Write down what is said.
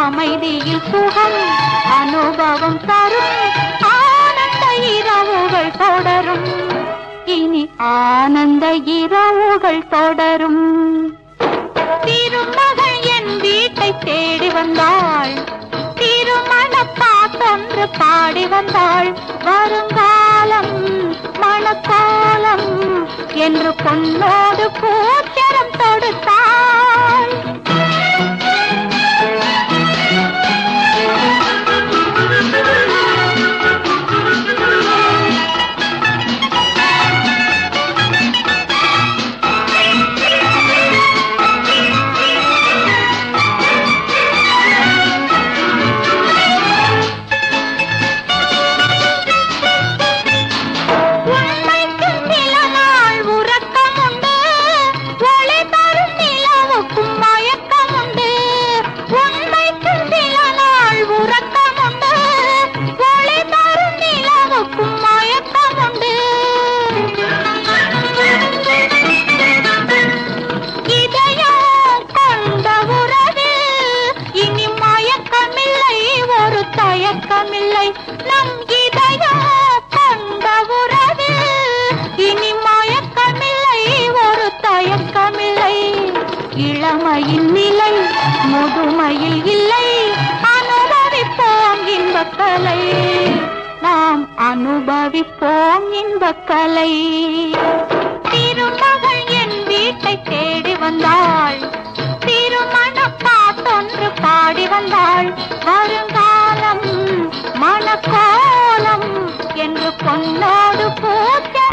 அமைதியில் சுகம் அனுபவம் தரும் ஆனந்த இரவுகள் தொடரும். இனி ஆனந்த இரவுகள் தொடரும். திருமகள் என் வீட்டை தேடி வந்தாள். திருமண பாட்டொன்று பாடி வந்தாள். வருங்காலம் மணக்காலம் என்று பொன்னோடு பூச்சரம் தொடுத்தாள். தயக்கமில்லை நம் இதயம் கொண்ட உறவு. இனி மயக்கமில்லை ஒரு தயக்கமில்லை. இளமையின் நிலை முதுமையில் இல்லை. அனுபவிப்போம் இன்பக்கலை. நாம் அனுபவிப்போம் இன்பக்கலை. திருமகள் என் வீட்டை தேடி வந்தாள். திருமண பாட்டொன்று பாடி வந்தாள். வருங்காலம் மணக்கோலம் என்று பொன்னோடு பூச்ச